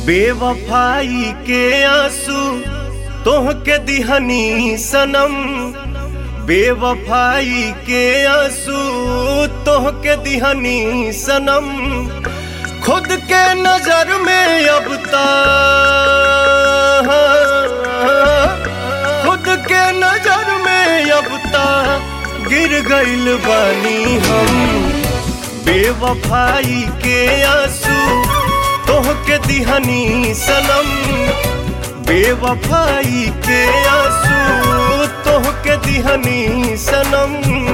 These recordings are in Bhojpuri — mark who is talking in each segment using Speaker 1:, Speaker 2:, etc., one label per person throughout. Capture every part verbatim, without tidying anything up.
Speaker 1: बेवफाई के आंसू तोहके दिहनी सनम, बेवफाई के आंसू तोहके दिहनी सनम। खुद के नजर में अब तक, खुद के नजर में अब तक गिर गइल बानी हम। बेवफाई के आंसू तोहके दिहनी सनम, बेवफाई के आंसू तोहके दिहनी सनम।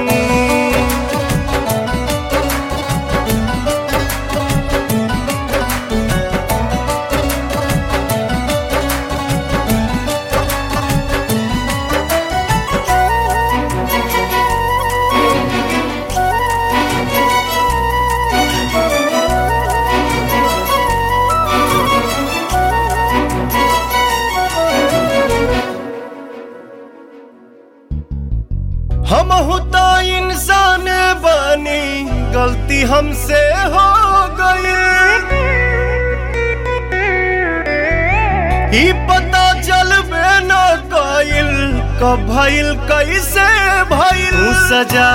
Speaker 1: हम होता इंसान बनी, गलती हमसे हो गई। ही पता चलबे न कइल कब भइल कैसे भइल। सजा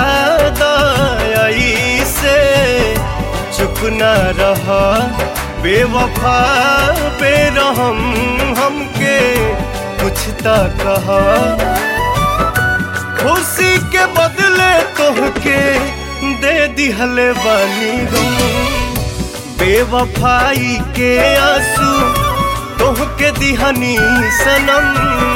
Speaker 1: दई से चुप न रहा, बेवफा बेरहम हमके कुछ त कहा। खुशी के बदले तोहके दे दिहले बानी गम, बेवफाई के आंसू तोहके दिहनी सनम।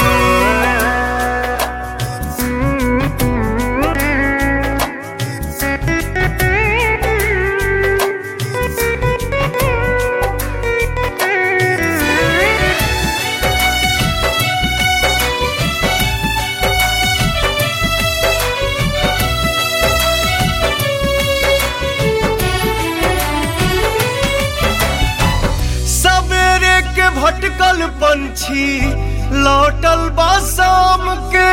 Speaker 1: भटकल पंछी लौटल बा शाम के,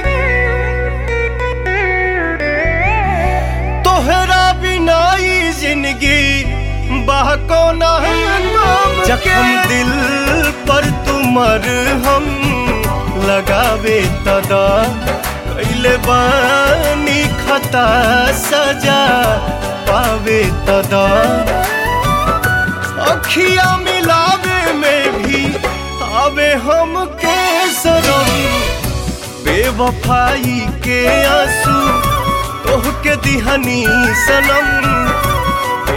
Speaker 1: तोहरा बिना ई जिंदगी बाह कोना नाम। जख्म दिल पर तुमर हम लगावे तदा, कैले बानी खता सजा पावे तदा। अखिया मिलावे में भी आवे हम के शरम, बेवफाई के आंसू तोहके दिहनी सनम,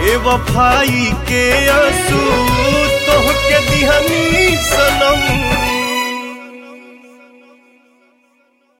Speaker 1: बेवफाई के आंसू तोहके दिहनी सनम।